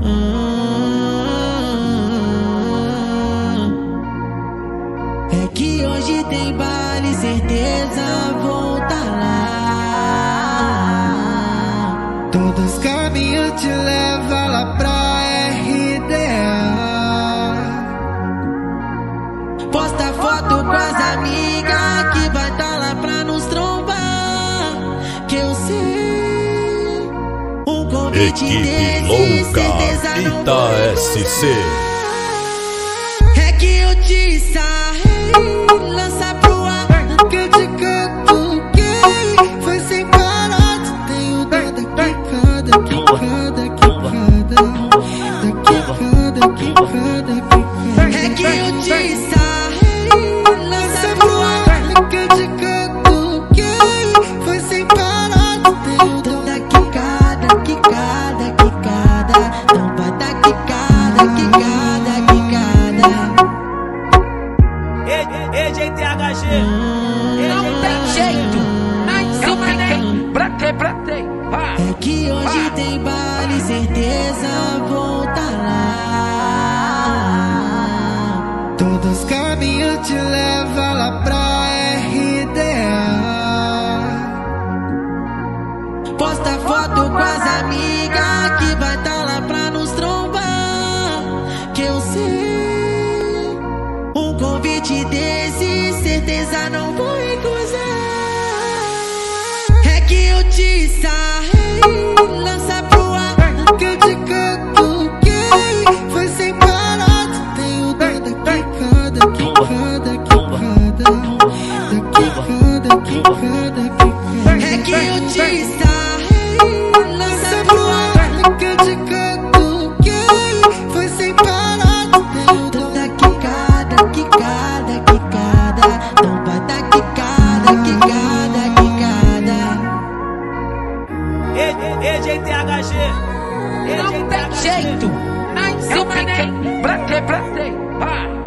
É que hoje tem baile, certeza vou tá lá. Todos os caminhos te levam lá pra RDA. Posta foto com as amigas que vai tá lá pra nos trombar. Que eu sei, um convite Equipe desse, Louca certeza não Ita vou SC. É que eu te sarrei, lança pro ar. Que eu te catuquei, foi sem parar. Tu tem o dó da quicada, quicada, quicada, da quicada, quicada, quicada. É que eu te sarrei, lança pro ar. Que eu te catuquei, foi sem parar. Tu tem o dó Da quicada, quicada, quicada. Tampa da quicada, quicada, quicada. EJTHG. Não tem jeito, nem se nem bratei, É que hoje tem baile, certeza vou tá lá. Todos os caminhos te levam lá pra RDA. Posta foto com as amigas que vai tá lá pra nos trombar. Que eu sei, um convite desse, certeza não vou recusar. É que eu te sarrei, lança pro ar. Que eu te catuquei, foi sem parar. Tu tem o dó da quicada, quicada, quicada, da quicada, quicada, quicada. É que eu te sarrei, lança pro ar. Que eu te catuquei, foi sem parar. Tu tem o dó Da quicada, quicada, quicada. Tampa da quicada, quicada, quicada. EJTHG. não tem jeito, nem se nem bratei,